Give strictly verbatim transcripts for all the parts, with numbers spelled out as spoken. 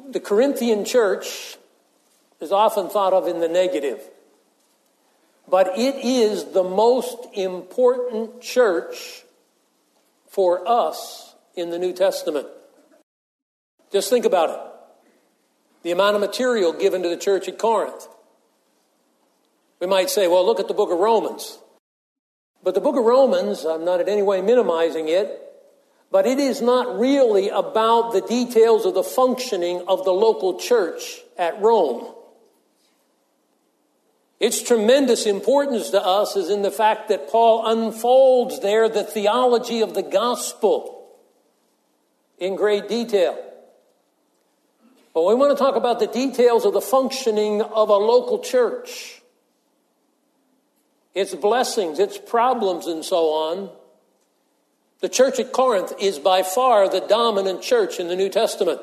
The Corinthian church is often thought of in the negative, but it is the most important church for us in the New Testament. Just think about it. The amount of material given to the church at Corinth. We might say, well, look at the book of Romans. But the book of Romans, I'm not in any way minimizing it, but it is not really about the details of the functioning of the local church at Rome. Its tremendous importance to us is in the fact that Paul unfolds there the theology of the gospel in great detail. But we want to talk about the details of the functioning of a local church. Its blessings, its problems, and so on. The church at Corinth is by far the dominant church in the New Testament.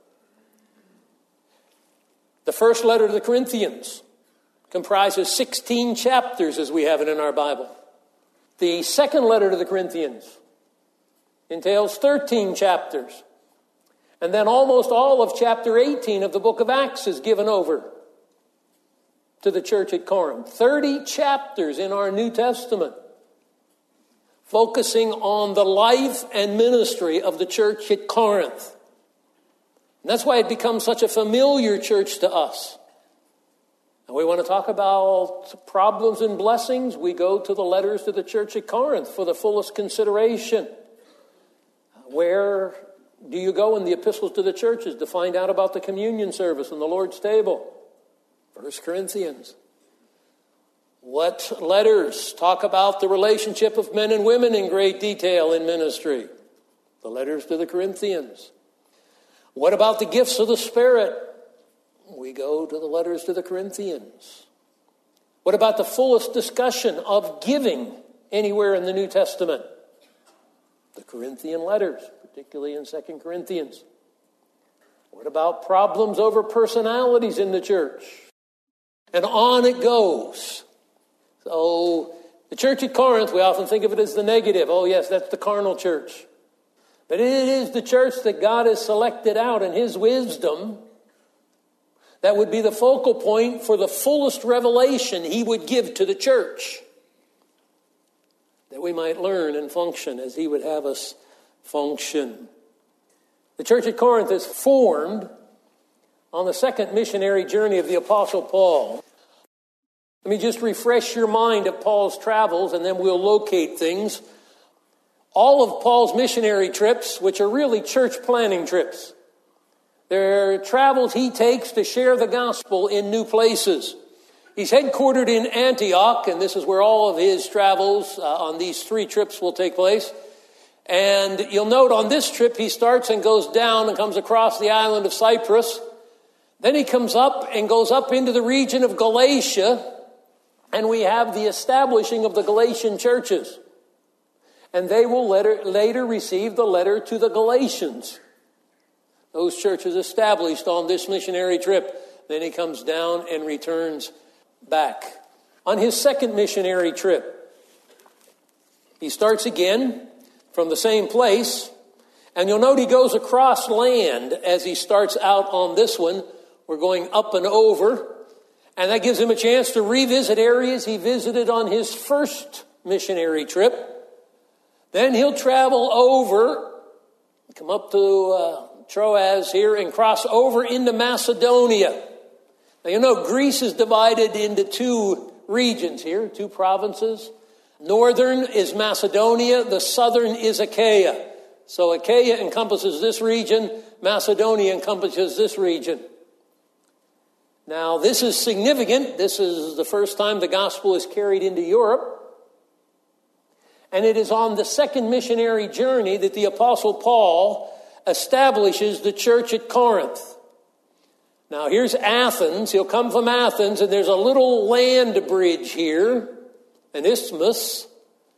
The first letter to the Corinthians comprises sixteen chapters as we have it in our Bible. The second letter to the Corinthians entails thirteen chapters. And then almost all of chapter eighteen of the book of Acts is given over to the church at Corinth. thirty chapters in our New Testament focusing on the life and ministry of the church at Corinth. And that's why it becomes such a familiar church to us. And we want to talk about problems and blessings. We go to the letters to the church at Corinth for the fullest consideration. Where do you go in the epistles to the churches to find out about the communion service and the Lord's table? First Corinthians. What letters talk about the relationship of men and women in great detail in ministry? The letters to the Corinthians. What about the gifts of the Spirit? We go to the letters to the Corinthians. What about the fullest discussion of giving anywhere in the New Testament? The Corinthian letters, particularly in Second Corinthians. What about problems over personalities in the church? And on it goes. So the church at Corinth, we often think of it as the negative. Oh yes, that's the carnal church. But it is the church that God has selected out in His wisdom that would be the focal point for the fullest revelation He would give to the church, that we might learn and function as He would have us function. The church at Corinth is formed on the second missionary journey of the Apostle Paul. Let me just refresh your mind of Paul's travels, and then we'll locate things. All of Paul's missionary trips, which are really church planning trips, they're travels he takes to share the gospel in new places. He's headquartered in Antioch, and this is where all of his travels uh, on these three trips will take place. And you'll note on this trip, he starts and goes down and comes across the island of Cyprus. Then he comes up and goes up into the region of Galatia, and we have the establishing of the Galatian churches. And they will later, later receive the letter to the Galatians. Those churches established on this missionary trip. Then he comes down and returns back. On his second missionary trip, he starts again from the same place. And you'll note he goes across land as he starts out on this one. We're going up and over. And that gives him a chance to revisit areas he visited on his first missionary trip. Then he'll travel over, come up to uh, Troas here and cross over into Macedonia. Now you know Greece is divided into two regions here, two provinces. Northern is Macedonia, the southern is Achaia. So Achaia encompasses this region, Macedonia encompasses this region. Now, this is significant. This is the first time the gospel is carried into Europe. And it is on the second missionary journey that the Apostle Paul establishes the church at Corinth. Now, here's Athens. He'll come from Athens, and there's a little land bridge here, an isthmus,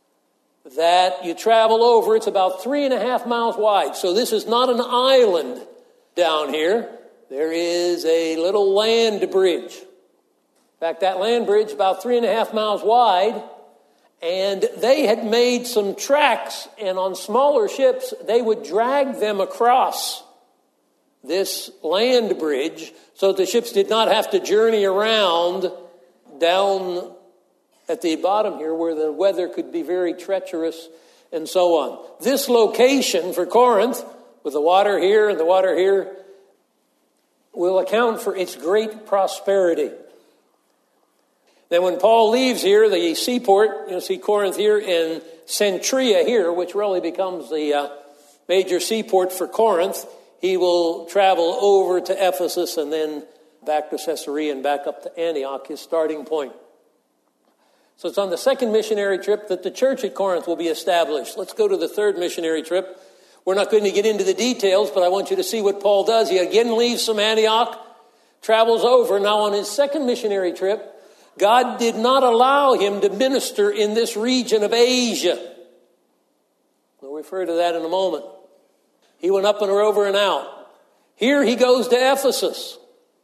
that you travel over. It's about three and a half miles wide. So this is not an island down here. There is a little land bridge. In fact, that land bridge is about three and a half miles wide. And they had made some tracks, and on smaller ships, they would drag them across this land bridge so that the ships did not have to journey around down at the bottom here where the weather could be very treacherous and so on. This location for Corinth, with the water here and the water here, will account for its great prosperity. Then when Paul leaves here, the seaport, you'll see Corinth here and Centuria here, which really becomes the uh, major seaport for Corinth, he will travel over to Ephesus and then back to Caesarea and back up to Antioch, his starting point. So it's on the second missionary trip that the church at Corinth will be established. Let's go to the third missionary trip. We're not going to get into the details, but I want you to see what Paul does. He again leaves from Antioch, travels over. Now on his second missionary trip, God did not allow him to minister in this region of Asia. We'll refer to that in a moment. He went up and over and out. Here he goes to Ephesus.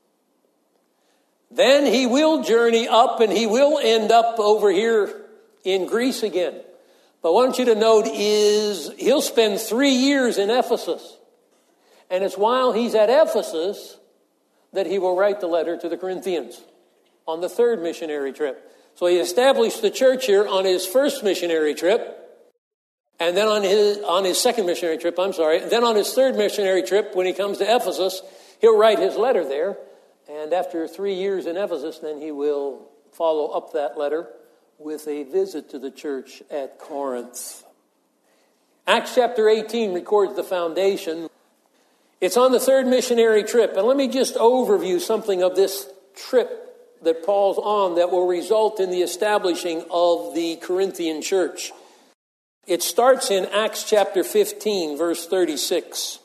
Then he will journey up and he will end up over here in Greece again. But what I want you to note is he'll spend three years in Ephesus. And it's while he's at Ephesus that he will write the letter to the Corinthians on the third missionary trip. So he established the church here on his first missionary trip. And then on his on his second missionary trip, I'm sorry. Then on his third missionary trip, when he comes to Ephesus, he'll write his letter there. And after three years in Ephesus, then he will follow up that letter with a visit to the church at Corinth. Acts chapter eighteen records the foundation. It's on the third missionary trip. And let me just overview something of this trip that Paul's on that will result in the establishing of the Corinthian church. It starts in Acts chapter fifteen, verse thirty-six.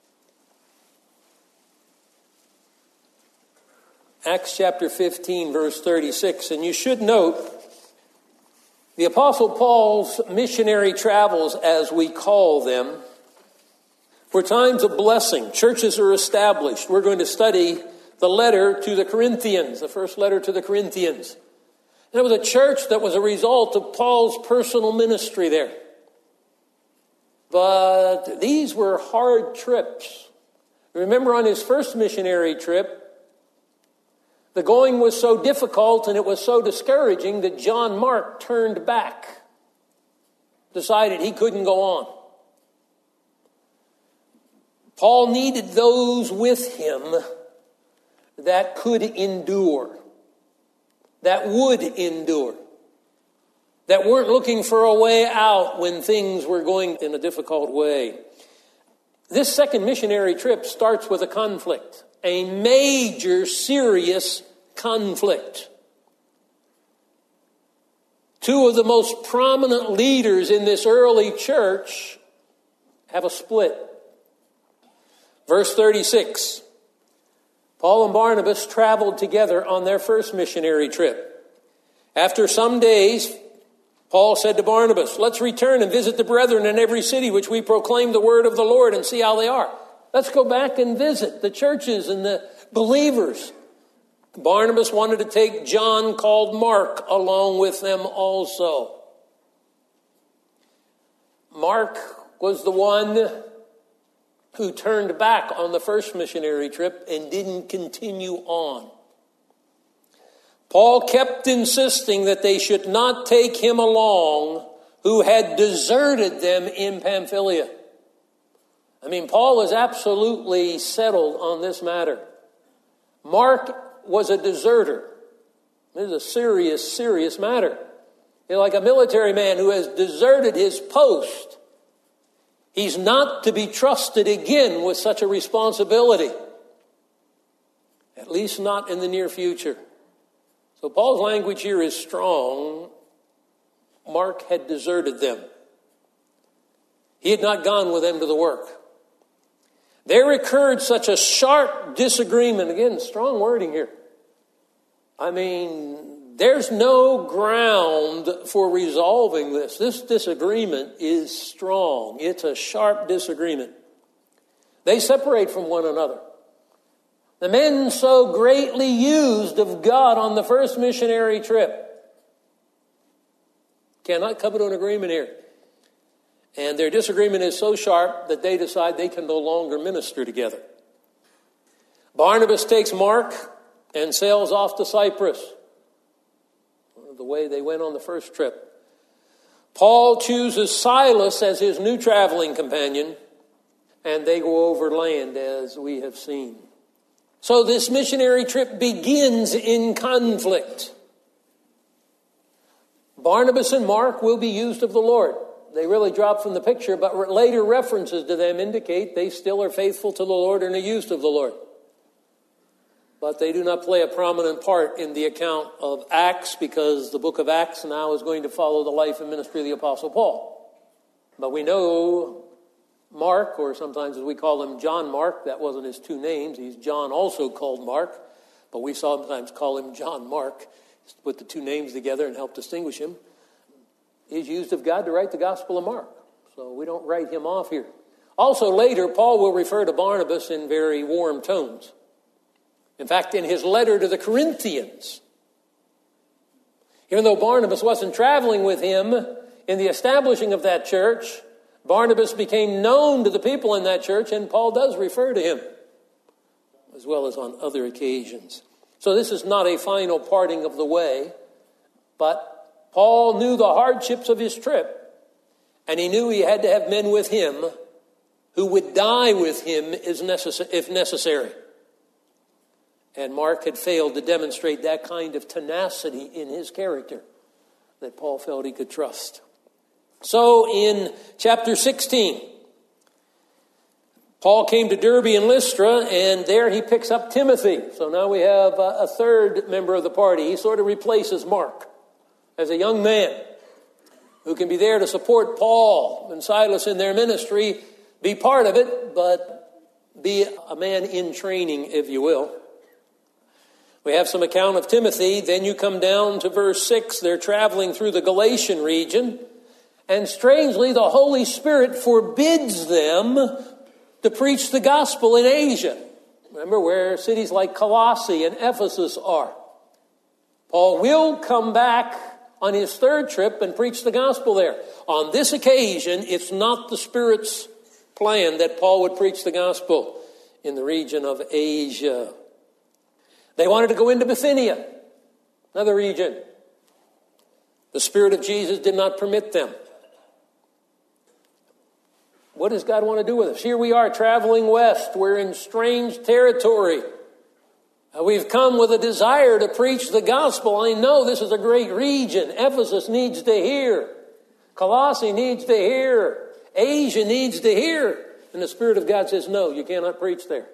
Acts chapter fifteen, verse thirty-six. And you should note, the Apostle Paul's missionary travels, as we call them, were times of blessing. Churches are established. We're going to study the letter to the Corinthians, the first letter to the Corinthians. And it was a church that was a result of Paul's personal ministry there. But these were hard trips. Remember on his first missionary trip, the going was so difficult and it was so discouraging that John Mark turned back, decided he couldn't go on. Paul needed those with him that could endure, that would endure, that weren't looking for a way out when things were going in a difficult way. This second missionary trip starts with a conflict, a major, serious conflict. Two of the most prominent leaders in this early church have a split. Verse thirty-six. Paul and Barnabas traveled together on their first missionary trip. After some days, Paul said to Barnabas, "Let's return and visit the brethren in every city which we proclaim the word of the Lord and see how they are." Let's go back and visit the churches and the believers. Barnabas wanted to take John, called Mark, along with them also. Mark was the one who turned back on the first missionary trip and didn't continue on. Paul kept insisting that they should not take him along who had deserted them in Pamphylia. I mean, Paul is absolutely settled on this matter. Mark was a deserter. This is a serious, serious matter. You're like a military man who has deserted his post. He's not to be trusted again with such a responsibility. At least not in the near future. So Paul's language here is strong. Mark had deserted them. He had not gone with them to the work. There occurred such a sharp disagreement. Again, strong wording here. I mean, there's no ground for resolving this. This disagreement is strong. It's a sharp disagreement. They separate from one another. The men so greatly used of God on the first missionary trip cannot come to an agreement here. And their disagreement is so sharp that they decide they can no longer minister together. Barnabas takes Mark and sails off to Cyprus, the way they went on the first trip. Paul chooses Silas as his new traveling companion, and they go overland, as we have seen. So this missionary trip begins in conflict. Barnabas and Mark will be used of the Lord. They really drop from the picture, but later references to them indicate they still are faithful to the Lord and are used of the Lord. But they do not play a prominent part in the account of Acts, because the book of Acts now is going to follow the life and ministry of the Apostle Paul. But we know Mark, or sometimes as we call him John Mark, that wasn't his two names. He's John, also called Mark, but we sometimes call him John Mark. Just put the two names together and help distinguish him. He's used of God to write the Gospel of Mark, so we don't write him off here. Also later, Paul will refer to Barnabas in very warm tones. In fact, in his letter to the Corinthians, even though Barnabas wasn't traveling with him in the establishing of that church, Barnabas became known to the people in that church, and Paul does refer to him, as well as on other occasions. So this is not a final parting of the way, but Paul knew the hardships of his trip, and he knew he had to have men with him who would die with him if necessary. And Mark had failed to demonstrate that kind of tenacity in his character that Paul felt he could trust. So in chapter sixteen, Paul came to Derbe and Lystra, and there he picks up Timothy. So now we have a third member of the party. He sort of replaces Mark as a young man who can be there to support Paul and Silas in their ministry, be part of it, but be a man in training, if you will. We have some account of Timothy. Then you come down to verse six. They're traveling through the Galatian region. And strangely, the Holy Spirit forbids them to preach the gospel in Asia. Remember where cities like Colossae and Ephesus are. Paul will come back on his third trip and preach the gospel there. On this occasion, it's not the Spirit's plan that Paul would preach the gospel in the region of Asia. They wanted to go into Bithynia, another region. The Spirit of Jesus did not permit them. What does God want to do with us? Here we are traveling west. We're in strange territory. We've come with a desire to preach the gospel. I know this is a great region. Ephesus needs to hear. Colossae needs to hear. Asia needs to hear. And the Spirit of God says, no, you cannot preach there.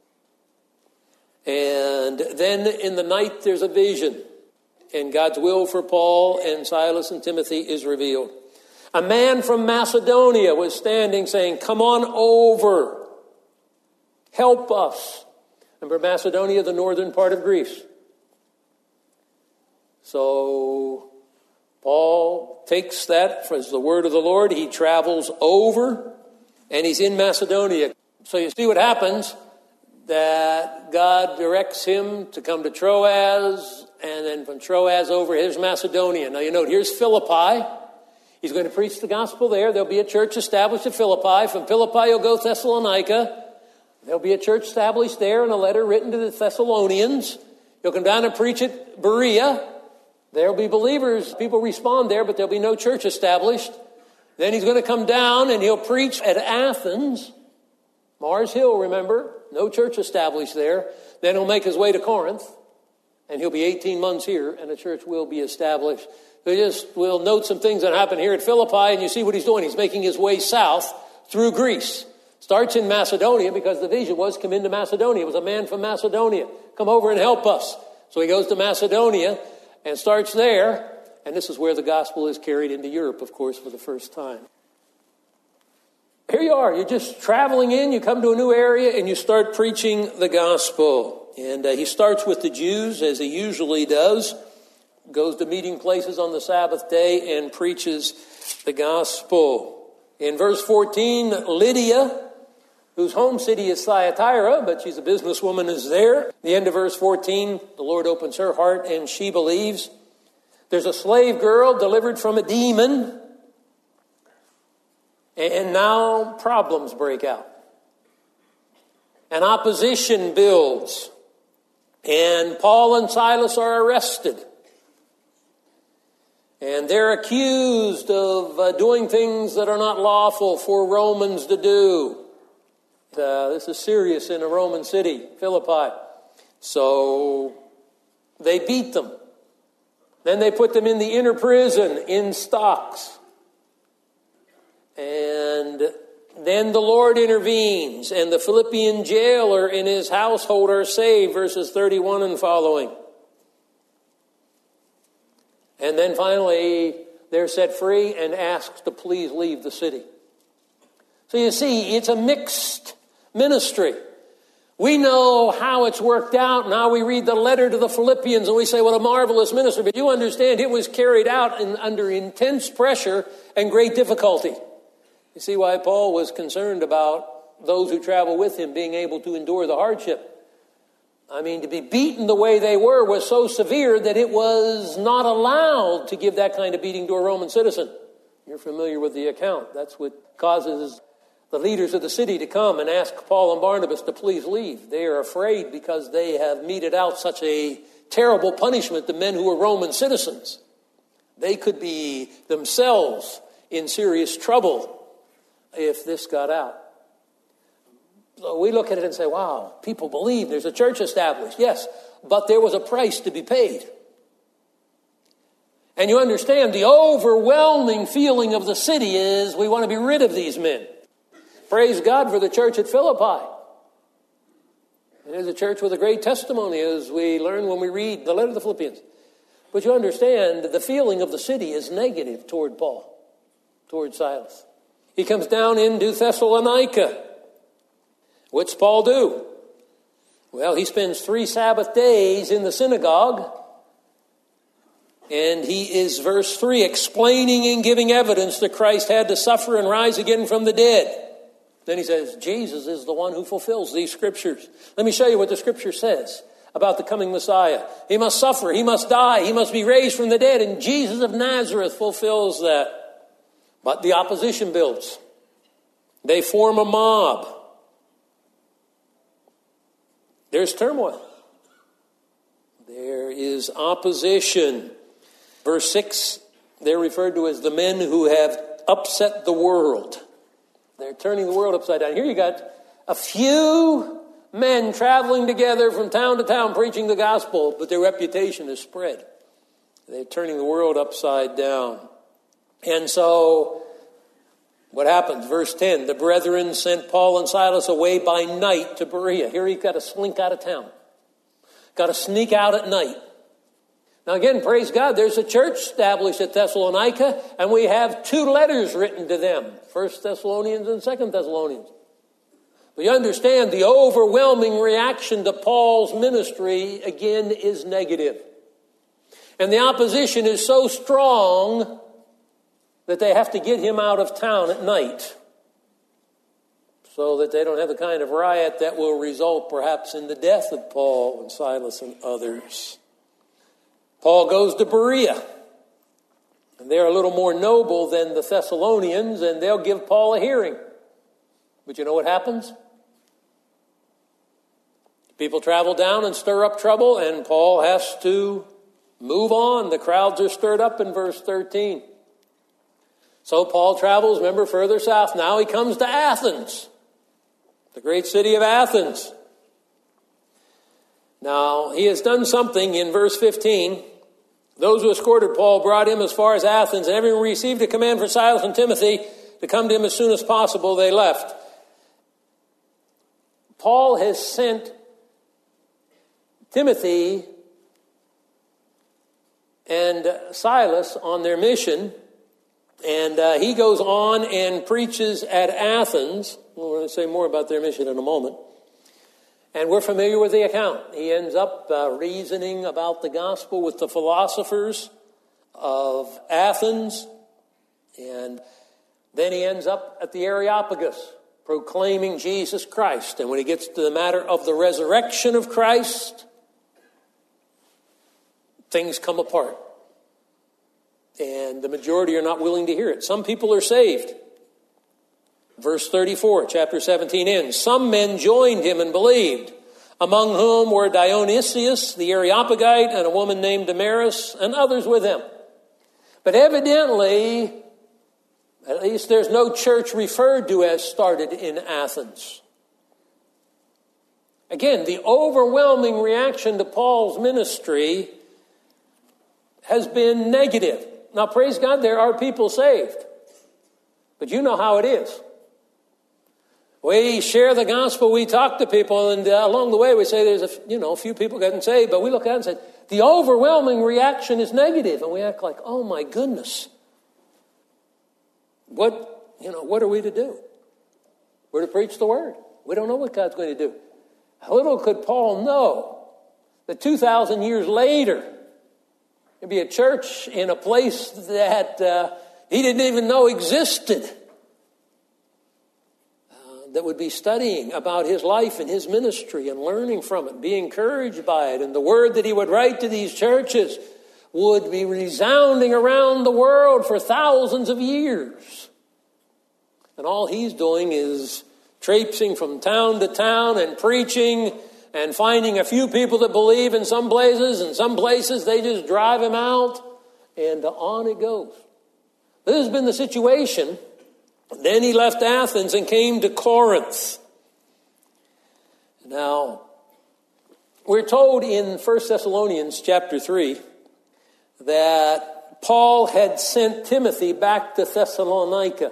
And then in the night there's a vision. And God's will for Paul and Silas and Timothy is revealed. A man from Macedonia was standing saying, come on over. Help us. Remember Macedonia, the northern part of Greece. So Paul takes that as the word of the Lord. He travels over and he's in Macedonia. So you see what happens, that God directs him to come to Troas, and then from Troas over, here's Macedonia. Now you note, here's Philippi. He's going to preach the gospel there. There'll be a church established at Philippi. From Philippi, he'll go to Thessalonica. There'll be a church established there and a letter written to the Thessalonians. He'll come down and preach at Berea. There'll be believers. People respond there, but there'll be no church established. Then he's going to come down and he'll preach at Athens. Mars Hill, remember? No church established there. Then he'll make his way to Corinth. And he'll be eighteen months here and a church will be established. We just will note some things that happen here at Philippi, and you see what he's doing. He's making his way south through Greece. Starts in Macedonia because the vision was come into Macedonia. It was a man from Macedonia. Come over and help us. So he goes to Macedonia and starts there. And this is where the gospel is carried into Europe, of course, for the first time. Here you are. You're just traveling in. You come to a new area and you start preaching the gospel. And uh, he starts with the Jews, as he usually does. Goes to meeting places on the Sabbath day and preaches the gospel. In verse fourteen, Lydia, whose home city is Thyatira, but she's a businesswoman, is there. At the end of verse fourteen, the Lord opens her heart and she believes. There's a slave girl delivered from a demon. And now problems break out. and opposition builds. And Paul and Silas are arrested. And they're accused of uh, doing things that are not lawful for Romans to do. Uh, this is serious in a Roman city, Philippi. So they beat them. Then they put them in the inner prison in stocks. And then the Lord intervenes, and the Philippian jailer and his household are saved, verses thirty-one and following. And then finally, they're set free and asked to please leave the city. So you see, it's a mixed ministry. We know how it's worked out. Now we read the letter to the Philippians and we say, what a marvelous ministry. But you understand it was carried out in, under intense pressure and great difficulty. You see why Paul was concerned about those who travel with him being able to endure the hardship. I mean, to be beaten the way they were was so severe that it was not allowed to give that kind of beating to a Roman citizen. You're familiar with the account. That's what causes the leaders of the city to come and ask Paul and Barnabas to please leave. They are afraid because they have meted out such a terrible punishment to men who are Roman citizens. They could be themselves in serious trouble if this got out. So we look at it and say, wow, people believe there's a church established. Yes, but there was a price to be paid. And you understand the overwhelming feeling of the city is we want to be rid of these men. Praise God for the church at Philippi. It is a church with a great testimony, as we learn when we read the letter to the Philippians. But you understand the feeling of the city is negative toward Paul, toward Silas. He comes down into Thessalonica. What's Paul do? Well, he spends three Sabbath days in the synagogue. And he is, verse three, explaining and giving evidence that Christ had to suffer and rise again from the dead. Then he says, Jesus is the one who fulfills these scriptures. Let me show you what the scripture says about the coming Messiah. He must suffer, he must die, he must be raised from the dead. And Jesus of Nazareth fulfills that. But the opposition builds. They form a mob. There's turmoil. There is opposition. Verse six, they're referred to as the men who have upset the world. They're turning the world upside down. Here you got a few men traveling together from town to town preaching the gospel, but their reputation is spread. They're turning the world upside down. And so, what happens? Verse ten, the brethren sent Paul and Silas away by night to Berea. Here you've got to slink out of town. Got to sneak out at night. Now again, praise God, there's a church established at Thessalonica, and we have two letters written to them, First Thessalonians and Second Thessalonians. But you understand the overwhelming reaction to Paul's ministry, again, is negative. And the opposition is so strong that they have to get him out of town at night so that they don't have the kind of riot that will result perhaps in the death of Paul and Silas and others. Paul goes to Berea, and they're a little more noble than the Thessalonians, and they'll give Paul a hearing. But you know what happens? People travel down and stir up trouble, and Paul has to move on. The crowds are stirred up in verse thirteen. So Paul travels, remember, further south. Now he comes to Athens, the great city of Athens. Now, he has done something in verse fifteen. Those who escorted Paul brought him as far as Athens, and having received a command for Silas and Timothy to come to him as soon as possible, they left. Paul has sent Timothy and Silas on their mission, and uh, he goes on and preaches at Athens. We're going to say more about their mission in a moment. And we're familiar with the account. He ends up uh, reasoning about the gospel with the philosophers of Athens. And then he ends up at the Areopagus, proclaiming Jesus Christ. And when he gets to the matter of the resurrection of Christ, things come apart. And the majority are not willing to hear it. Some people are saved. Verse thirty-four, chapter seventeen ends. Some men joined him and believed, among whom were Dionysius the Areopagite and a woman named Damaris and others with him. But evidently, at least there's no church referred to as started in Athens. Again, the overwhelming reaction to Paul's ministry has been negative. Now, praise God, there are people saved. But you know how it is. We share the gospel, we talk to people, and uh, along the way we say there's a, you know, a few people getting saved, but we look at it and say, the overwhelming reaction is negative, and we act like, oh my goodness. What, you know, what are we to do? We're to preach the word. We don't know what God's going to do. Little could Paul know that two thousand years later, there'd be a church in a place that uh, he didn't even know existed, that would be studying about his life and his ministry and learning from it, be encouraged by it. And the word that he would write to these churches would be resounding around the world for thousands of years. And all he's doing is traipsing from town to town and preaching and finding a few people that believe in some places, and some places they just drive him out, and on it goes. This has been the situation. Then he left Athens and came to Corinth. Now, we're told in First Thessalonians chapter three that Paul had sent Timothy back to Thessalonica,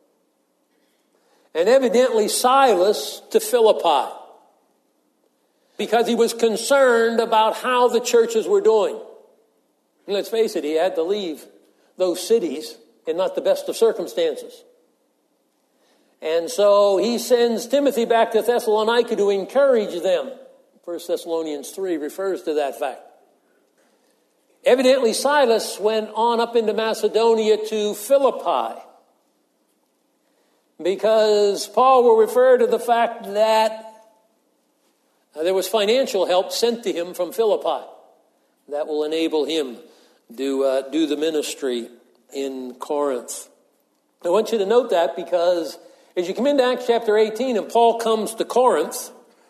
and evidently Silas to Philippi, because he was concerned about how the churches were doing. And let's face it, he had to leave those cities in not the best of circumstances. And so he sends Timothy back to Thessalonica to encourage them. First Thessalonians three refers to that fact. Evidently, Silas went on up into Macedonia to Philippi, because Paul will refer to the fact that there was financial help sent to him from Philippi that will enable him to uh, do the ministry in Corinth. I want you to note that, because as you come into Acts chapter eighteen and Paul comes to Corinth,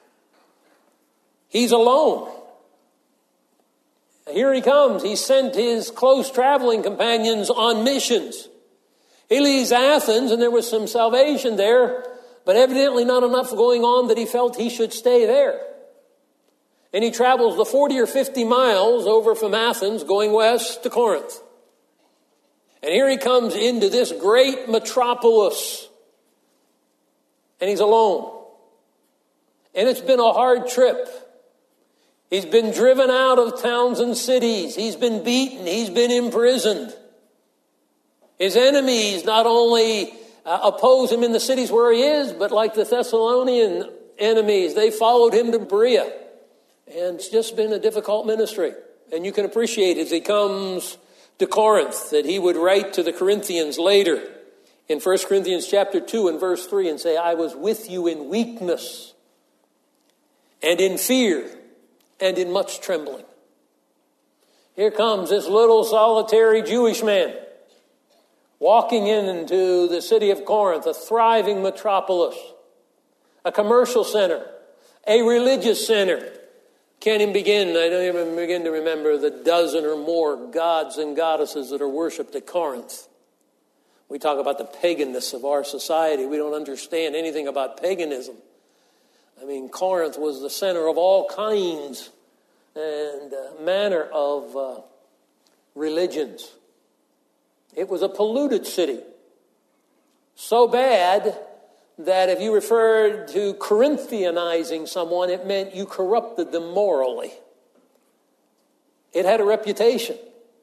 he's alone. Here he comes. He sent his close traveling companions on missions. He leaves Athens, and there was some salvation there, but evidently not enough going on that he felt he should stay there. And he travels the forty or fifty miles over from Athens, going west to Corinth. And here he comes into this great metropolis, and he's alone. And it's been a hard trip. He's been driven out of towns and cities. He's been beaten. He's been imprisoned. His enemies not only uh, oppose him in the cities where he is, but like the Thessalonian enemies, they followed him to Berea. And it's just been a difficult ministry. And you can appreciate as he comes to Corinth that he would write to the Corinthians later in First Corinthians chapter two and verse three and say, I was with you in weakness and in fear and in much trembling. Here comes this little solitary Jewish man walking into the city of Corinth, a thriving metropolis, a commercial center, a religious center. Can't even begin, I don't even begin to remember the dozen or more gods and goddesses that are worshipped at Corinth. We talk about the paganness of our society. We don't understand anything about paganism. I mean, Corinth was the center of all kinds and uh, manner of uh, religions. It was a polluted city. So bad that if you referred to Corinthianizing someone, it meant you corrupted them morally. It had a reputation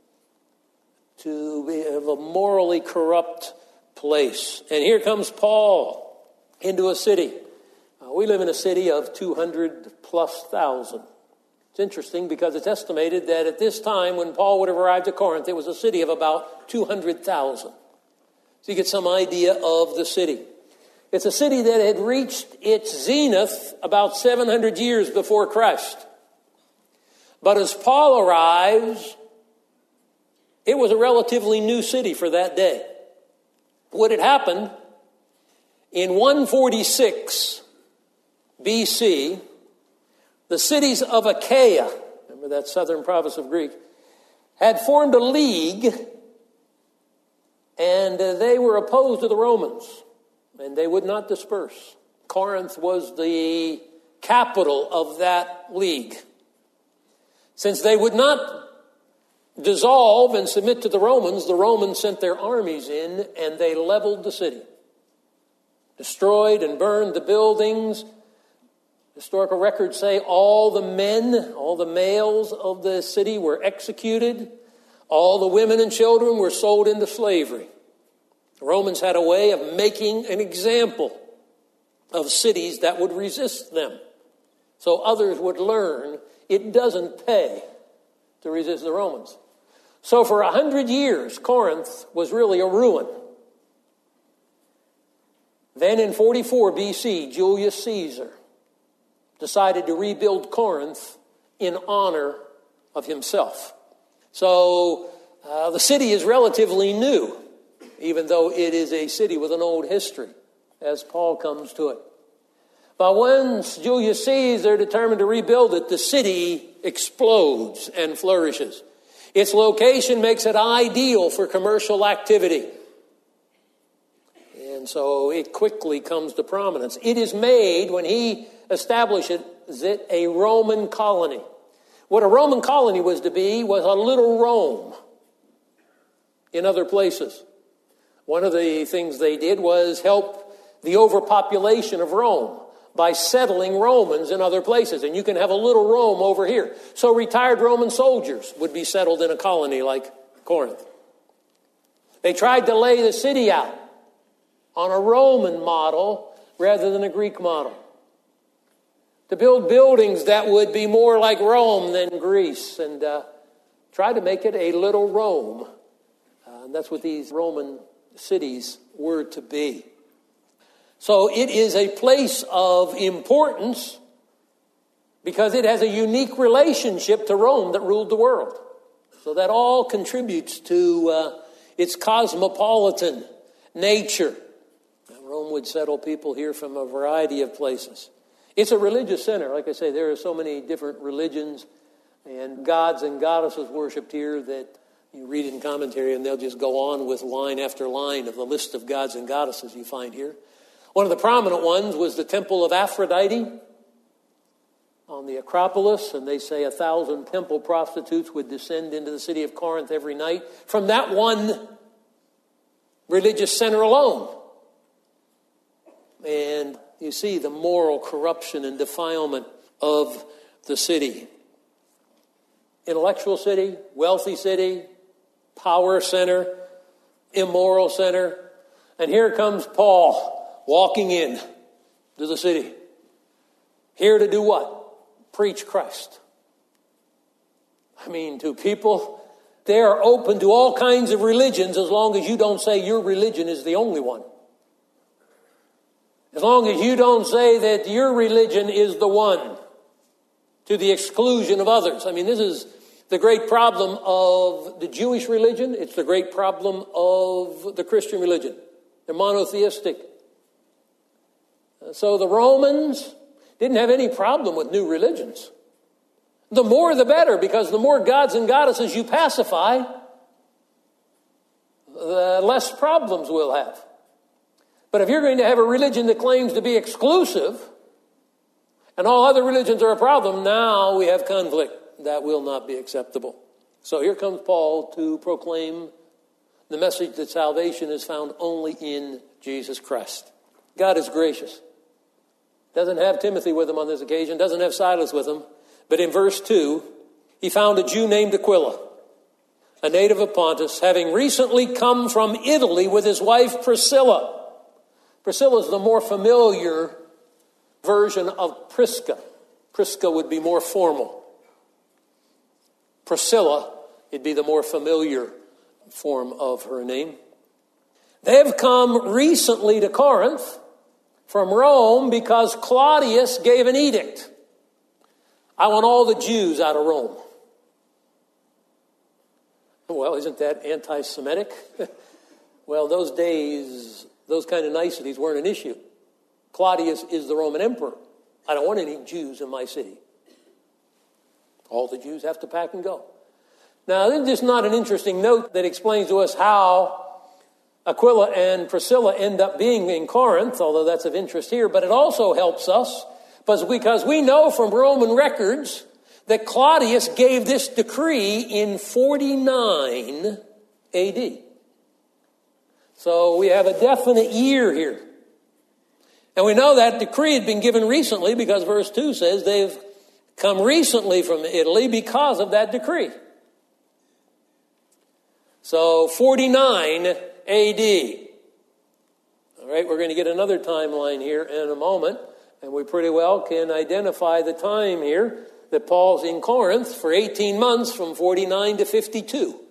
to be of a morally corrupt place. And here comes Paul into a city. Uh, we live in a city of two hundred plus thousand. It's interesting because it's estimated that at this time when Paul would have arrived at Corinth, it was a city of about two hundred thousand. So you get some idea of the city. It's a city that had reached its zenith about seven hundred years before Christ. But as Paul arrives, it was a relatively new city for that day. What had happened In one forty-six B C, the cities of Achaia, remember that southern province of Greece, had formed a league, and uh, they were opposed to the Romans, and they would not disperse. Corinth was the capital of that league. Since they would not dissolve and submit to the Romans, the Romans sent their armies in, and they leveled the city. Destroyed and burned the buildings. Historical records say all the men, all the males of the city were executed. All the women and children were sold into slavery. The Romans had a way of making an example of cities that would resist them. So others would learn it doesn't pay to resist the Romans. So for a hundred years, Corinth was really a ruin. Then in forty-four B C, Julius Caesar decided to rebuild Corinth in honor of himself. So uh, the city is relatively new, even though it is a city with an old history, as Paul comes to it. But once Julius Caesar determined to rebuild it, the city explodes and flourishes. Its location makes it ideal for commercial activity. And so it quickly comes to prominence. It is made, when he establishes it, a Roman colony. What a Roman colony was to be was a little Rome in other places. One of the things they did was help the overpopulation of Rome by settling Romans in other places. And you can have a little Rome over here. So retired Roman soldiers would be settled in a colony like Corinth. They tried to lay the city out on a Roman model rather than a Greek model. To build buildings that would be more like Rome than Greece, and uh, try to make it a little Rome. Uh, and that's what these Roman cities were to be. So it is a place of importance because it has a unique relationship to Rome that ruled the world. So that all contributes to uh, its cosmopolitan nature. Rome would settle people here from a variety of places. It's a religious center. Like I say, there are so many different religions and gods and goddesses worshipped here that you read in commentary and they'll just go on with line after line of the list of gods and goddesses you find here. One of the prominent ones was the Temple of Aphrodite on the Acropolis, and they say a thousand temple prostitutes would descend into the city of Corinth every night from that one religious center alone. And you see the moral corruption and defilement of the city. Intellectual city, wealthy city, power center, immoral center. And here comes Paul walking in to the city. Here to do what? Preach Christ. I mean, to people, they are open to all kinds of religions as long as you don't say your religion is the only one. As long as you don't say that your religion is the one to the exclusion of others. I mean, this is the great problem of the Jewish religion. It's the great problem of the Christian religion. They're monotheistic. So the Romans didn't have any problem with new religions. The more the better, because the more gods and goddesses you pacify, the less problems we'll have. But if you're going to have a religion that claims to be exclusive, and all other religions are a problem, now we have conflict. That will not be acceptable. So here comes Paul to proclaim the message that salvation is found only in Jesus Christ. God is gracious. Doesn't have Timothy with him on this occasion, doesn't have Silas with him. But in verse two, he found a Jew named Aquila, a native of Pontus, having recently come from Italy with his wife Priscilla. Priscilla is the more familiar version of Prisca. Prisca would be more formal. Priscilla, it'd be the more familiar form of her name. They've come recently to Corinth from Rome because Claudius gave an edict. I want all the Jews out of Rome. Well, isn't that anti-Semitic? Well, those days, Those kind of niceties weren't an issue. Claudius is the Roman emperor. I don't want any Jews in my city. All the Jews have to pack and go. Now, this is just not an interesting note that explains to us how Aquila and Priscilla end up being in Corinth, although that's of interest here, but it also helps us because we know from Roman records that Claudius gave this decree in forty-nine A D. So we have a definite year here. And we know that decree had been given recently because verse two says they've come recently from Italy because of that decree. So forty-nine A D. All right, we're going to get another timeline here in a moment, and we pretty well can identify the time here that Paul's in Corinth for eighteen months from forty-nine to fifty-two.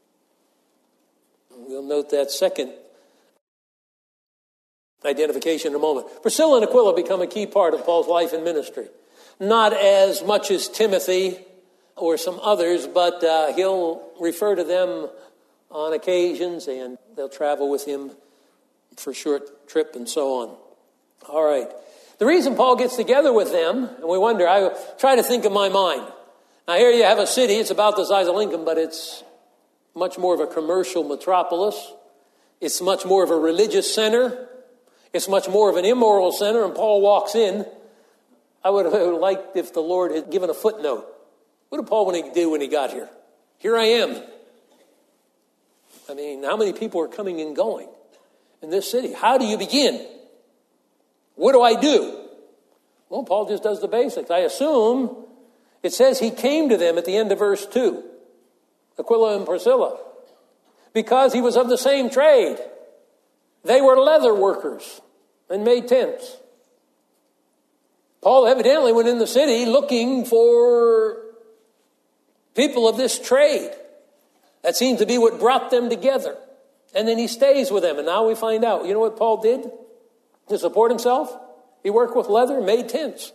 We'll note that second identification in a moment. Priscilla and Aquila become a key part of Paul's life and ministry. Not as much as Timothy or some others, but uh, he'll refer to them on occasions, and they'll travel with him for a short trip and so on. All right. The reason Paul gets together with them, and we wonder, I try to think in my mind. Now here you have a city, it's about the size of Lincoln, but it's much more of a commercial metropolis. It's much more of a religious center. It's much more of an immoral center, and Paul walks in. I would have liked if the Lord had given a footnote. What did Paul do when he got here? Here I am. I mean, how many people are coming and going in this city? How do you begin? What do I do? Well, Paul just does the basics. I assume it says he came to them at the end of verse two, Aquila and Priscilla, because he was of the same trade. They were leather workers and made tents. Paul evidently went in the city looking for people of this trade. That seems to be what brought them together. And then he stays with them. And now we find out, you know what Paul did to support himself? He worked with leather, made tents.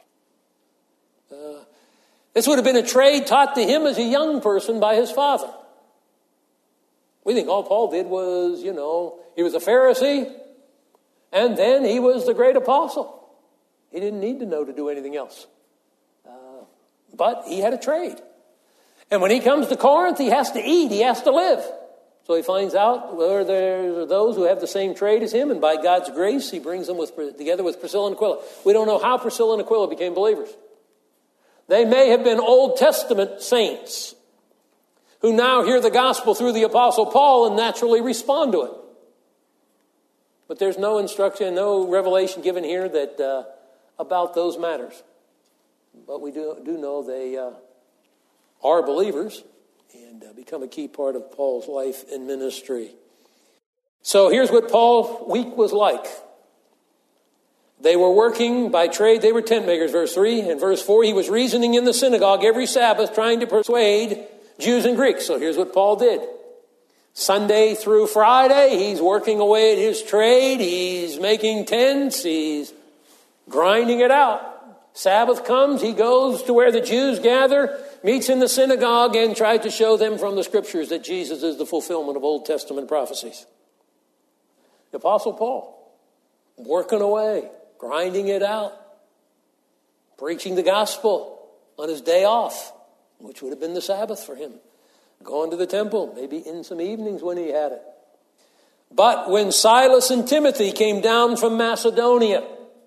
Uh, this would have been a trade taught to him as a young person by his father. We think all Paul did was, you know, he was a Pharisee, and then he was the great apostle. He didn't need to know to do anything else. Uh, but he had a trade. And when he comes to Corinth, he has to eat, he has to live. So he finds out where there are those who have the same trade as him, and by God's grace, he brings them with, together with Priscilla and Aquila. We don't know how Priscilla and Aquila became believers. They may have been Old Testament saints who now hear the gospel through the Apostle Paul and naturally respond to it. But there's no instruction, no revelation given here that uh, about those matters. But we do, do know they uh, are believers and uh, become a key part of Paul's life and ministry. So here's what Paul's week was like. They were working by trade. They were tent makers, verse three. And verse four, he was reasoning in the synagogue every Sabbath, trying to persuade Jews and Greeks. So here's what Paul did. Sunday through Friday, he's working away at his trade. He's making tents. He's grinding it out. Sabbath comes, he goes to where the Jews gather, meets in the synagogue, and tries to show them from the scriptures that Jesus is the fulfillment of Old Testament prophecies. The Apostle Paul, working away, grinding it out, preaching the gospel on his day off, which would have been the Sabbath for him. Going to the temple, maybe in some evenings when he had it. But when Silas and Timothy came down from Macedonia,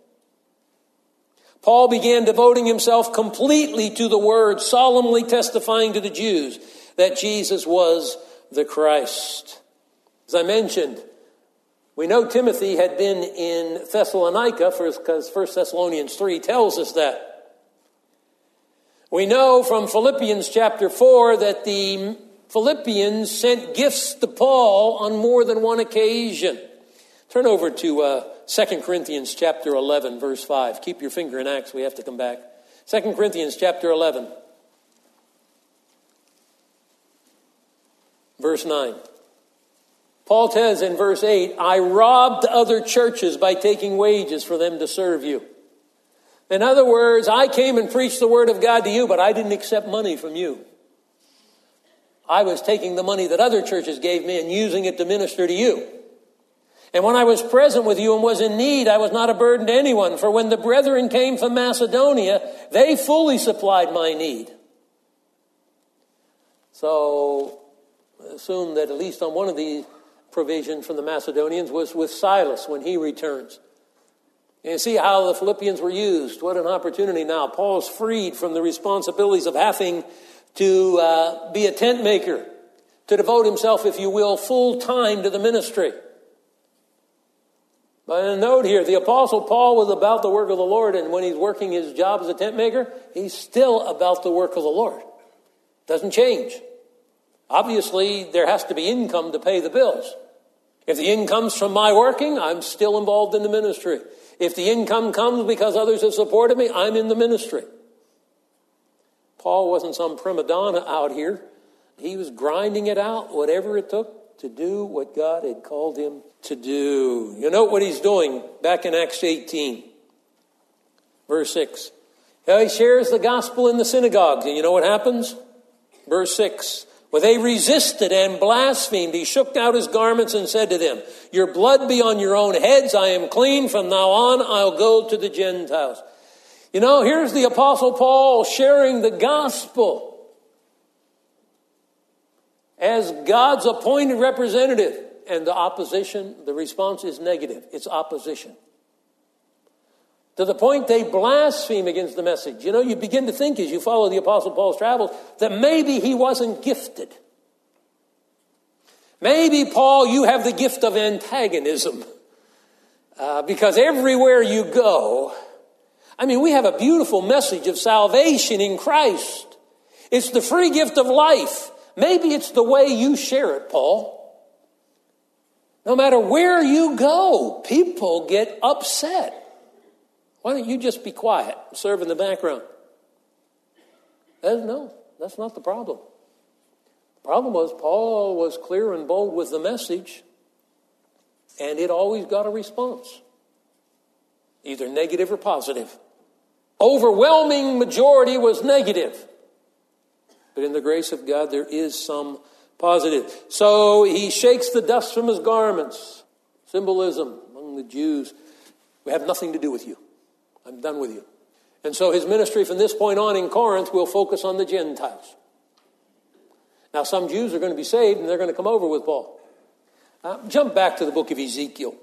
Paul began devoting himself completely to the word, solemnly testifying to the Jews that Jesus was the Christ. As I mentioned, we know Timothy had been in Thessalonica, because First Thessalonians three tells us that. We know from Philippians chapter four that the Philippians sent gifts to Paul on more than one occasion. Turn over to uh, Second Corinthians chapter eleven, verse five. Keep your finger in Acts, we have to come back. Second Corinthians chapter eleven, verse nine. Paul says in verse eight, I robbed other churches by taking wages for them to serve you. In other words, I came and preached the word of God to you, but I didn't accept money from you. I was taking the money that other churches gave me and using it to minister to you. And when I was present with you and was in need, I was not a burden to anyone. For when the brethren came from Macedonia, they fully supplied my need. So assume that at least on one of the provisions from the Macedonians was with Silas when he returns. And you see how the Philippians were used. What an opportunity now. Paul's freed from the responsibilities of having to uh, be a tent maker, to devote himself, if you will, full time to the ministry. But a note here, the Apostle Paul was about the work of the Lord, and when he's working his job as a tent maker, he's still about the work of the Lord. Doesn't change. Obviously, there has to be income to pay the bills. If the income comes from my working, I'm still involved in the ministry. If the income comes because others have supported me, I'm in the ministry. Paul wasn't some prima donna out here. He was grinding it out, whatever it took to do what God had called him to do. You know what he's doing back in Acts eighteen, verse six. He shares the gospel in the synagogues. And you know what happens? Verse six. Well, they resisted and blasphemed. He shook out his garments and said to them, your blood be on your own heads. I am clean. From now on, I'll go to the Gentiles. You know, here's the Apostle Paul sharing the gospel as God's appointed representative. And the opposition, the response is negative. It's opposition. To the point they blaspheme against the message. You know, you begin to think as you follow the Apostle Paul's travels that maybe he wasn't gifted. Maybe, Paul, you have the gift of antagonism. Uh, because everywhere you go, I mean, we have a beautiful message of salvation in Christ. It's the free gift of life. Maybe it's the way you share it, Paul. No matter where you go, people get upset. Why don't you just be quiet and serve in the background? That's, no, that's not the problem. The problem was Paul was clear and bold with the message, and it always got a response, either negative or positive. Overwhelming majority was negative. But in the grace of God, there is some positive. So he shakes the dust from his garments. Symbolism among the Jews. We have nothing to do with you. I'm done with you. And so his ministry from this point on in Corinth will focus on the Gentiles. Now some Jews are going to be saved and they're going to come over with Paul. Uh, jump back to the book of Ezekiel.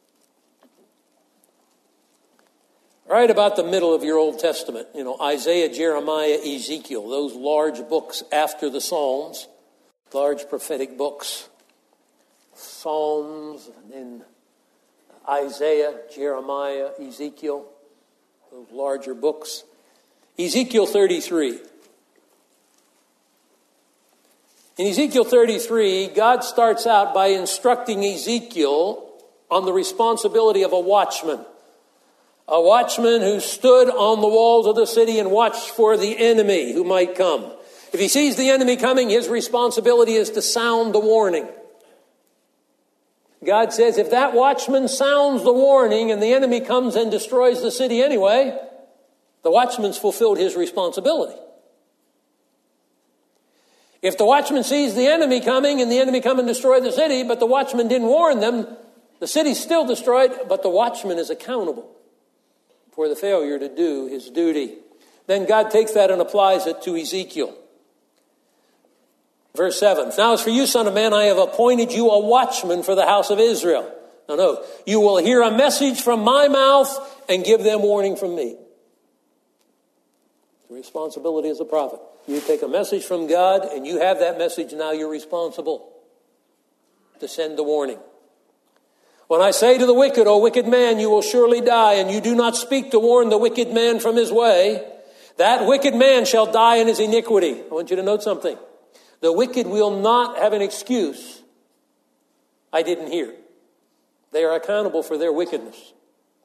Right about the middle of your Old Testament. You know, Isaiah, Jeremiah, Ezekiel. Those large books after the Psalms. Large prophetic books. Psalms, and then Isaiah, Jeremiah, Ezekiel. Those larger books. Ezekiel thirty-three. In Ezekiel thirty-three, God starts out by instructing Ezekiel on the responsibility of a watchman. A watchman who stood on the walls of the city and watched for the enemy who might come. If he sees the enemy coming, his responsibility is to sound the warning. God says if that watchman sounds the warning and the enemy comes and destroys the city anyway, the watchman's fulfilled his responsibility. If the watchman sees the enemy coming and the enemy come and destroy the city, but the watchman didn't warn them, the city's still destroyed, but the watchman is accountable for the failure to do his duty. Then God takes that and applies it to Ezekiel. Verse seven, now as for you, son of man, I have appointed you a watchman for the house of Israel. Now no, you will hear a message from my mouth and give them warning from me. The responsibility as a prophet. You take a message from God and you have that message, now you're responsible to send the warning. When I say to the wicked, O wicked man, you will surely die, and you do not speak to warn the wicked man from his way, that wicked man shall die in his iniquity. I want you to note something. The wicked will not have an excuse. I didn't hear. They are accountable for their wickedness.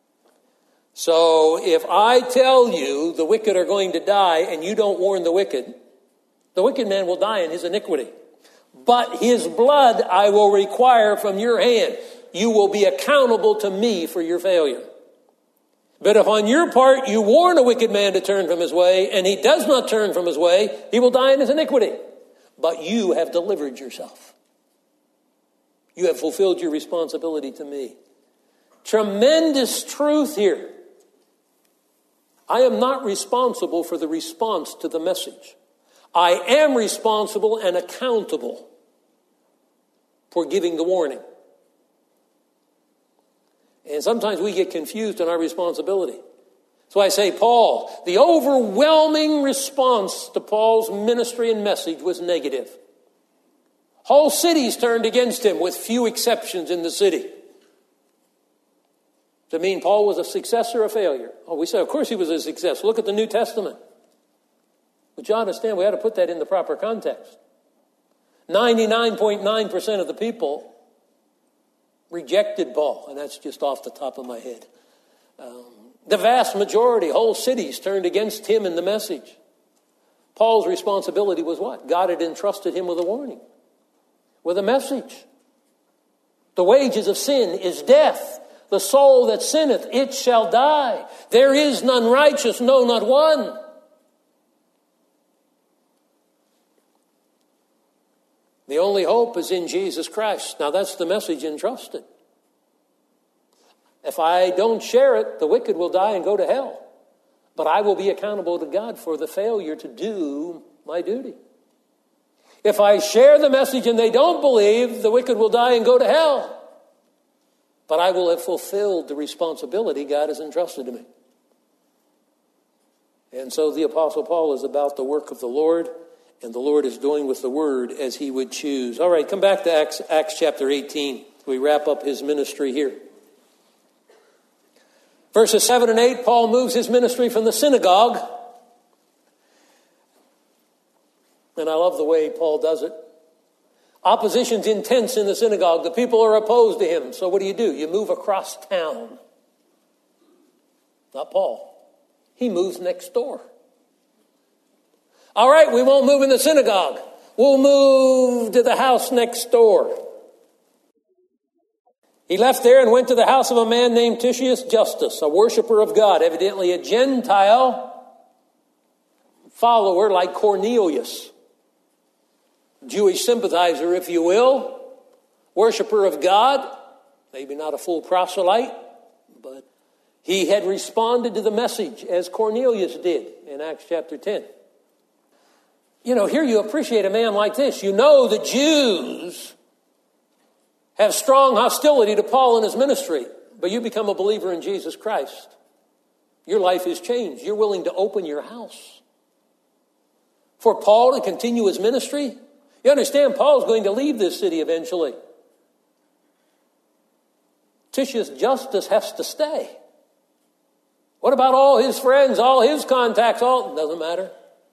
So if I tell you the wicked are going to die and you don't warn the wicked, the wicked man will die in his iniquity. But his blood I will require from your hand. You will be accountable to me for your failure. But if on your part you warn a wicked man to turn from his way, and he does not turn from his way, he will die in his iniquity. But you have delivered yourself. You have fulfilled your responsibility to me. Tremendous truth here. I am not responsible for the response to the message. I am responsible and accountable for giving the warning. And sometimes we get confused in our responsibility. So I say, Paul, the overwhelming response to Paul's ministry and message was negative. Whole cities turned against him, with few exceptions in the city. Does it mean Paul was a success or a failure? Oh, we say, of course he was a success. Look at the New Testament. But you understand, we had to put that in the proper context. ninety-nine point nine percent of the people rejected Paul, and that's just off the top of my head. Um, the vast majority, whole cities, turned against him and the message. Paul's responsibility was what? God had entrusted him with a warning, with a message. The wages of sin is death. The soul that sinneth, it shall die. There is none righteous, no, not one. The only hope is in Jesus Christ. Now that's the message entrusted. If I don't share it, the wicked will die and go to hell. But I will be accountable to God for the failure to do my duty. If I share the message and they don't believe, the wicked will die and go to hell. But I will have fulfilled the responsibility God has entrusted to me. And so the Apostle Paul is about the work of the Lord, and the Lord is doing with the word as he would choose. All right, come back to Acts, Acts chapter eighteen. We wrap up his ministry here. Verses seven and eight, Paul moves his ministry from the synagogue. And I love the way Paul does it. Opposition's intense in the synagogue. The people are opposed to him. So what do you do? You move across town. Not Paul. He moves next door. All right, we won't move in the synagogue. We'll move to the house next door. He left there and went to the house of a man named Titius Justus, a worshiper of God, evidently a Gentile follower like Cornelius. Jewish sympathizer, if you will, worshiper of God, maybe not a full proselyte, but he had responded to the message as Cornelius did in Acts chapter ten. You know, here you appreciate a man like this. You know the Jews have strong hostility to Paul and his ministry, but you become a believer in Jesus Christ. Your life is changed. You're willing to open your house for Paul to continue his ministry. You understand, Paul's going to leave this city eventually. Titius Justus has to stay. What about all his friends, all his contacts? All doesn't matter.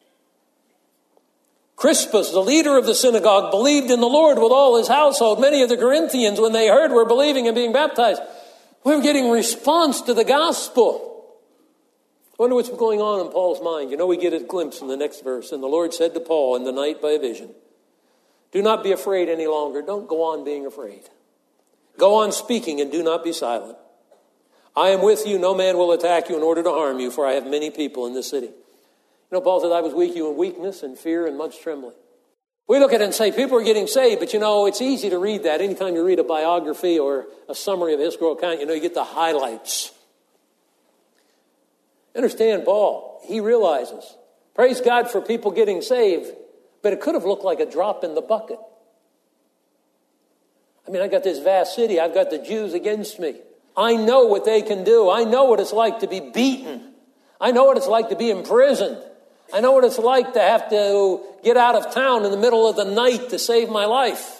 Crispus, the leader of the synagogue, believed in the Lord with all his household. Many of the Corinthians, when they heard, were believing and being baptized. We're getting response to the gospel. I wonder what's going on in Paul's mind. You know, we get a glimpse in the next verse. And the Lord said to Paul in the night by a vision, do not be afraid any longer. Don't go on being afraid. Go on speaking and do not be silent. I am with you. No man will attack you in order to harm you, for I have many people in this city. You know, Paul said, I was with you in weakness and fear and much trembling. We look at it and say, people are getting saved, but you know, it's easy to read that. Anytime you read a biography or a summary of a historical account, you know, you get the highlights. Understand, Paul, he realizes, praise God for people getting saved, but it could have looked like a drop in the bucket. I mean, I got this vast city. I've got the Jews against me. I know what they can do. I know what it's like to be beaten. I know what it's like to be imprisoned. I know what it's like to have to get out of town in the middle of the night to save my life.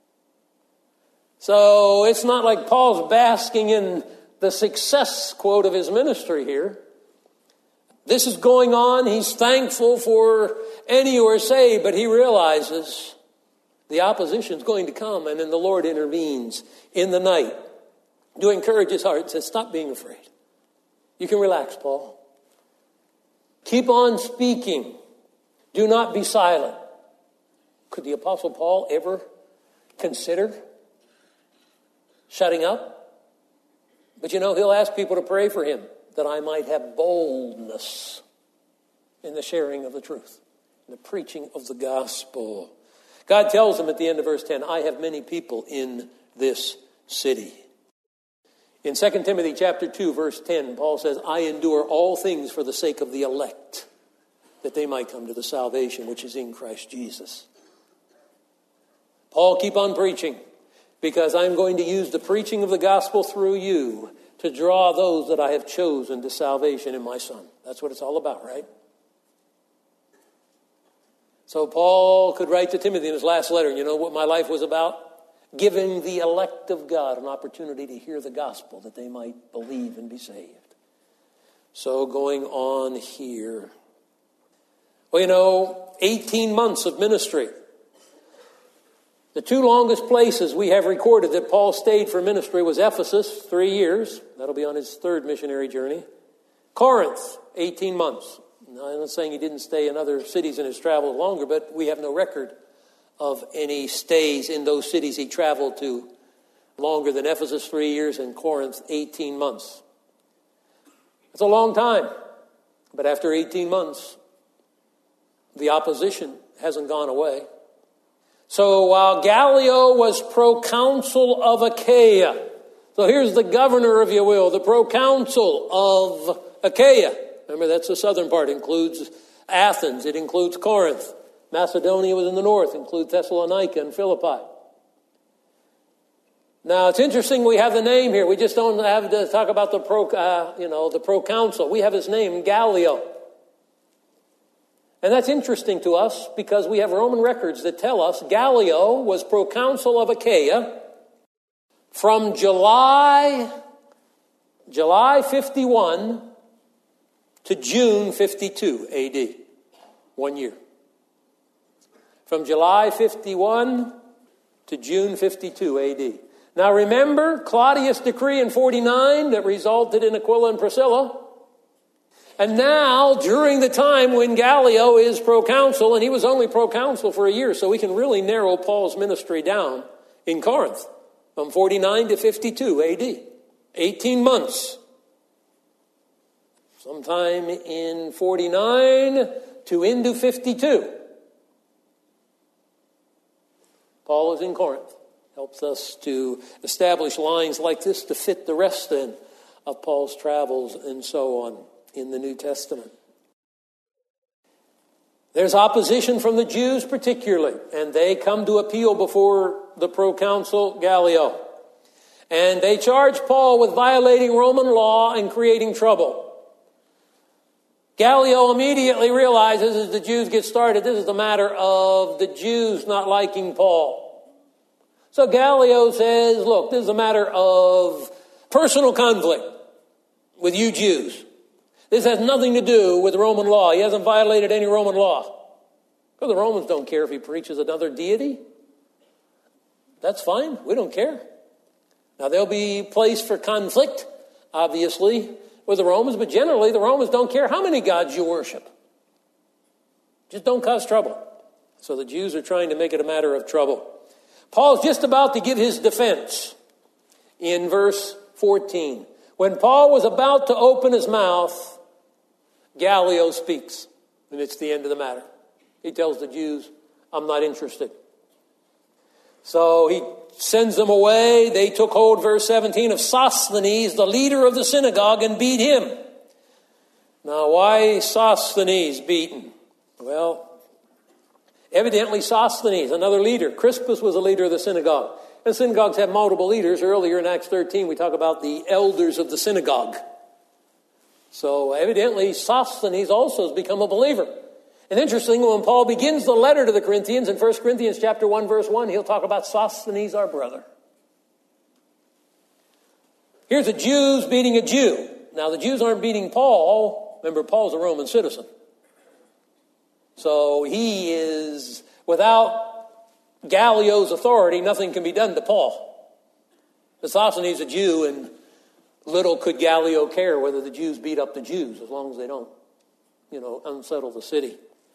So it's not like Paul's basking in the success quote of his ministry here. This is going on. He's thankful for any who are saved, but he realizes the opposition is going to come, and then the Lord intervenes in the night to encourage his heart. Says, stop being afraid. You can relax, Paul. Keep on speaking. Do not be silent. Could the Apostle Paul ever consider shutting up? But you know, he'll ask people to pray for him, that I might have boldness in the sharing of the truth, in the preaching of the gospel. God tells him at the end of verse ten, I have many people in this city. In Second Timothy chapter two, verse ten, Paul says, I endure all things for the sake of the elect, that they might come to the salvation which is in Christ Jesus. Paul, keep on preaching, because I'm going to use the preaching of the gospel through you to draw those that I have chosen to salvation in my Son. That's what it's all about, right? So Paul could write to Timothy in his last letter, you know what my life was about? Giving the elect of God an opportunity to hear the gospel that they might believe and be saved. So going on here. Well, you know, eighteen months of ministry. The two longest places we have recorded that Paul stayed for ministry was Ephesus, three years. That'll be on his third missionary journey. Corinth, eighteen months. Now, I'm not saying he didn't stay in other cities in his travels longer, but we have no record of any stays in those cities he traveled to longer than Ephesus, three years, and Corinth, eighteen months. It's a long time. But after eighteen months, the opposition hasn't gone away. So while Gallio was proconsul of Achaia, so here's the governor, if you will, the proconsul of Achaia. Remember, that's the southern part. It includes Athens. It includes Corinth. Macedonia was in the north. It includes Thessalonica and Philippi. Now, it's interesting we have the name here. We just don't have to talk about the pro, uh, you know, the proconsul. We have his name, Gallio. And that's interesting to us because we have Roman records that tell us Gallio was proconsul of Achaia from July, July fifty-one to June fifty-two A D. One year. From July fifty-one to June fifty-two A D. Now remember Claudius' decree in forty-nine that resulted in Aquila and Priscilla. And now, during the time when Gallio is proconsul, and he was only proconsul for a year, so we can really narrow Paul's ministry down in Corinth from forty-nine to fifty-two A D. eighteen months. Sometime in forty-nine to into fifty-two. Paul is in Corinth. Helps us to establish lines like this to fit the rest then of Paul's travels and so on in the New Testament. There's opposition from the Jews particularly, and they come to appeal before the proconsul Gallio. And they charge Paul with violating Roman law and creating trouble. Gallio immediately realizes as the Jews get started, this is a matter of the Jews not liking Paul. So Gallio says, look, this is a matter of personal conflict with you Jews. This has nothing to do with Roman law. He hasn't violated any Roman law. Because the Romans don't care if he preaches another deity. That's fine. We don't care. Now, there'll be place for conflict, obviously, with the Romans. But generally, the Romans don't care how many gods you worship. Just don't cause trouble. So the Jews are trying to make it a matter of trouble. Paul's just about to give his defense in verse fourteen. When Paul was about to open his mouth, Gallio speaks, and it's the end of the matter. He tells the Jews, I'm not interested. So he sends them away. They took hold, verse seventeen, of Sosthenes, the leader of the synagogue, and beat him. Now, why Sosthenes beaten? Well, evidently Sosthenes, another leader. Crispus was a leader of the synagogue. And synagogues have multiple leaders. Earlier in Acts thirteen, we talk about the elders of the synagogue. So evidently Sosthenes also has become a believer. And interesting, when Paul begins the letter to the Corinthians in First Corinthians chapter one, verse one, he'll talk about Sosthenes, our brother. Here's a Jews beating a Jew. Now, the Jews aren't beating Paul. Remember, Paul's a Roman citizen. So he is, without Gallio's authority, nothing can be done to Paul. But Sosthenes is a Jew, and little could Gallio care whether the Jews beat up the Jews, as long as they don't, you know, unsettle the city.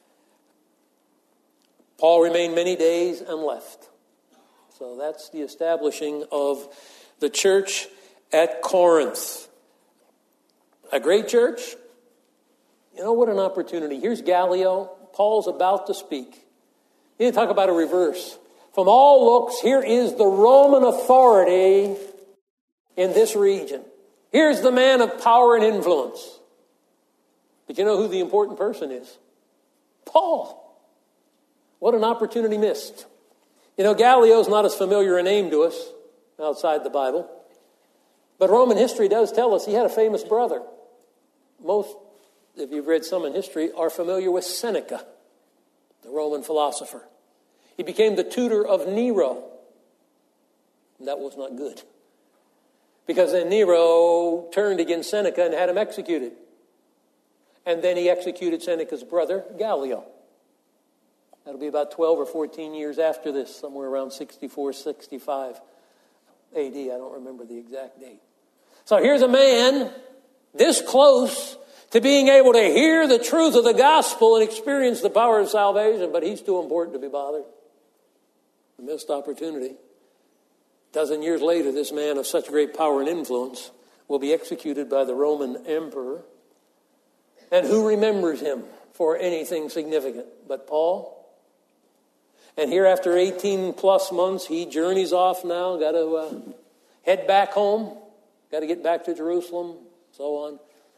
Paul remained many days and left. So that's the establishing of the church at Corinth. A great church. You know, what an opportunity. Here's Gallio. Paul's about to speak. You need to talk about a reverse. From all looks, here is the Roman authority in this region. Here's the man of power and influence. But you know who the important person is? Paul. What an opportunity missed. You know, Gallio's not as familiar a name to us outside the Bible. But Roman history does tell us he had a famous brother. Most, if you've read some in history, are familiar with Seneca, the Roman philosopher. He became the tutor of Nero. And that was not good. Because then Nero turned against Seneca and had him executed. And then he executed Seneca's brother, Gallio. That'll be about twelve or fourteen years after this, somewhere around sixty-four, sixty-five A D. I don't remember the exact date. So here's a man this close to being able to hear the truth of the gospel and experience the power of salvation, but he's too important to be bothered. A missed opportunity. A dozen years later, this man of such great power and influence will be executed by the Roman emperor. And who remembers him for anything significant but Paul? And here after eighteen plus months, he journeys off now, got to uh, head back home, got to get back to Jerusalem, so on.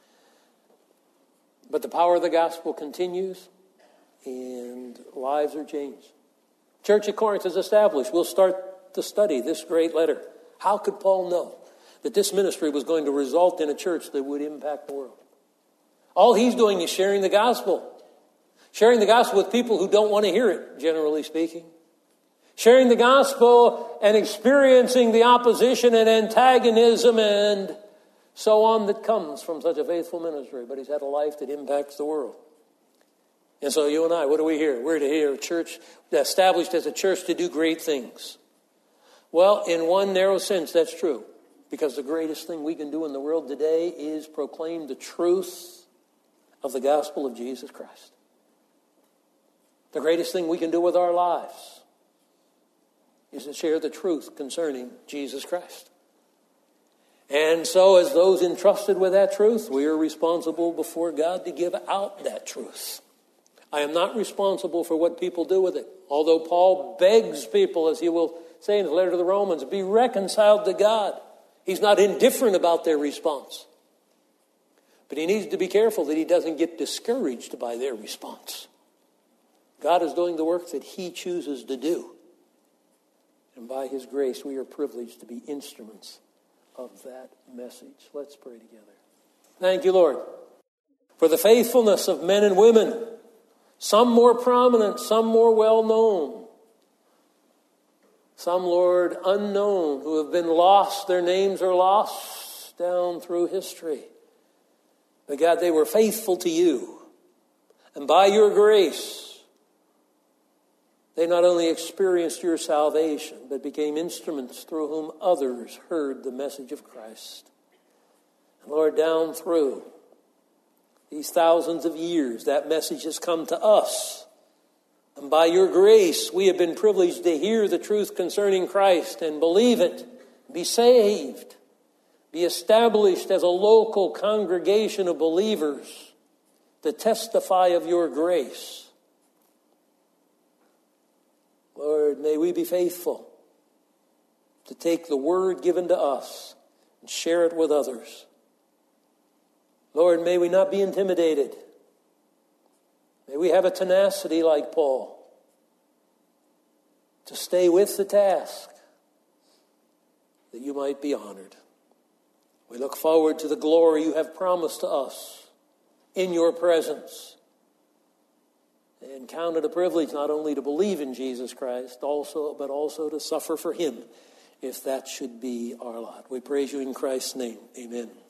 But the power of the gospel continues, and lives are changed. Church at Corinth is established. We'll start to study this great letter. How could Paul know that this ministry was going to result in a church that would impact the world? All he's doing is sharing the gospel. Sharing the gospel with people who don't want to hear it, generally speaking. Sharing the gospel and experiencing the opposition and antagonism and so on that comes from such a faithful ministry. But he's had a life that impacts the world. And so you and I, what are we here? We're to hear a church established as a church to do great things. Well, in one narrow sense, that's true. Because the greatest thing we can do in the world today is proclaim the truth of the gospel of Jesus Christ. The greatest thing we can do with our lives is to share the truth concerning Jesus Christ. And so as those entrusted with that truth, we are responsible before God to give out that truth. I am not responsible for what people do with it. Although Paul begs people, as he will say in his letter to the Romans, be reconciled to God. He's not indifferent about their response. But he needs to be careful that he doesn't get discouraged by their response. God is doing the work that he chooses to do. And by his grace, we are privileged to be instruments of that message. Let's pray together. Thank you, Lord, for the faithfulness of men and women, some more prominent, some more well-known, some, Lord, unknown, who have been lost. Their names are lost down through history. But God, they were faithful to you. And by your grace, they not only experienced your salvation, but became instruments through whom others heard the message of Christ. And Lord, down through these thousands of years, that message has come to us. And by your grace, we have been privileged to hear the truth concerning Christ and believe it, be saved, be established as a local congregation of believers to testify of your grace. Lord, may we be faithful to take the word given to us and share it with others. Lord, may we not be intimidated. May we have a tenacity like Paul to stay with the task that you might be honored. We look forward to the glory you have promised to us in your presence. And count it a privilege not only to believe in Jesus Christ, also, but also to suffer for him, if that should be our lot. We praise you in Christ's name. Amen.